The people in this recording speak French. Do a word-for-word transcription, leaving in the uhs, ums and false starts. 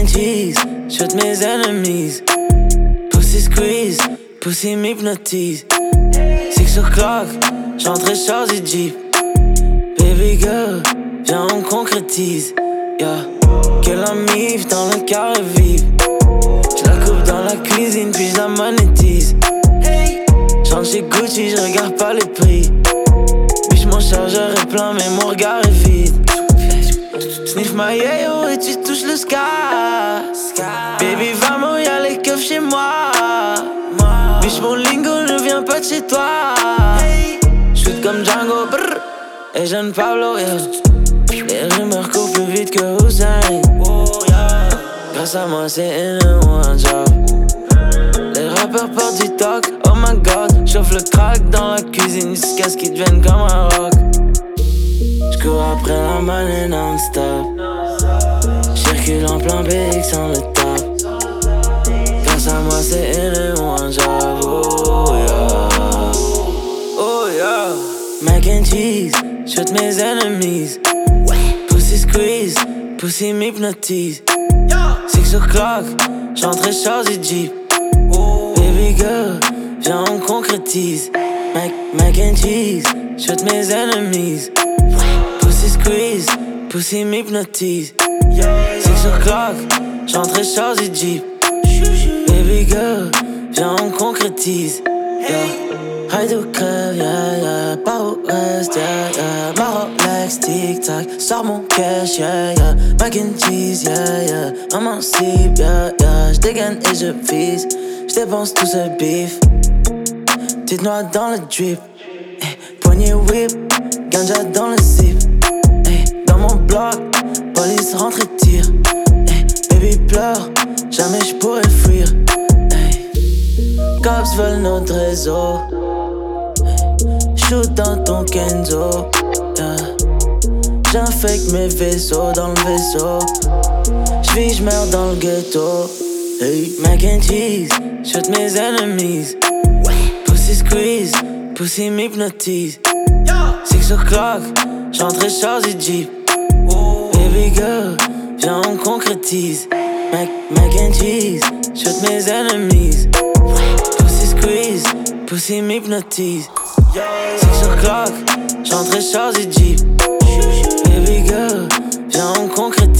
cheese, shoot mes enemies. Pussy squeeze, pussy m'hypnotise. Six o'clock, j'entre chargé Jeep. Baby girl, viens on concrétise. Yeah. Que la mif dans le carré vive. J'la coupe dans la cuisine puis j'la monétise. J'entre chez Gucci, j'regarde pas les prix. Biche mon chargeur est plein mais mon regard est vide. Sniff ma yayo et tu touches le sky. Baby vamos y'a les keufs chez moi. Biche mon lingo ne vient pas de chez toi. Shoot comme Django brr. Et jeune Pablo yeah. Les rumeurs courent plus vite que Hussein. Grâce à moi c'est in a one job. Les rappeurs portent du talk, oh my god. Chauffe le crack dans la cuisine jusqu'à ce qu'ils deviennent comme un rock. J'cours après la money non-stop. J'circule en plein B X sans le top. Grâce à moi c'est in a one job. Oh yeah. Oh yeah. Mac and cheese, shoot mes enemies. Pussy squeeze, pussy m'hypnotise. Six o'clock, j'entre chargé Jeep. Baby girl, viens on concrétise. Mac, mac and cheese, shoot mes enemies. Pussy squeeze, pussy m'hypnotise. Six o'clock, j'entre chargé Jeep. Baby girl, viens on concrétise. Yeah. High do crève, yeah, yeah. Pas au reste, yeah, yeah. Ma Rolex, tic-tac, sors mon cash, yeah, yeah. Mac and cheese, yeah, yeah. Maman cible, yeah, yeah. J'dégaine et je vise. J'dépense tout ce beef. Petite noix dans le drip. Eh, poignée whip, ganja dans le zip. Eh, dans mon bloc, police rentre et tire. Eh, baby pleure, jamais j'pourrais fuir. Eh, cops veulent notre réseau. Shoot dans ton Kenzo, yeah. J'infecte mes vaisseaux dans le vaisseau. J'vis, j'meurs dans le ghetto. Hey. Mac and cheese, shoot mes enemies. Pussy squeeze, pussy m'hypnotise. Six o'clock, j'entre chargé Jeep. Baby girl, viens on concrétise. Mac, mac and cheese, shoot mes enemies. Pussy squeeze, pussy m'hypnotise. Six o'clock, j'entre chargé Jeep. Baby girl, viens on concrétise.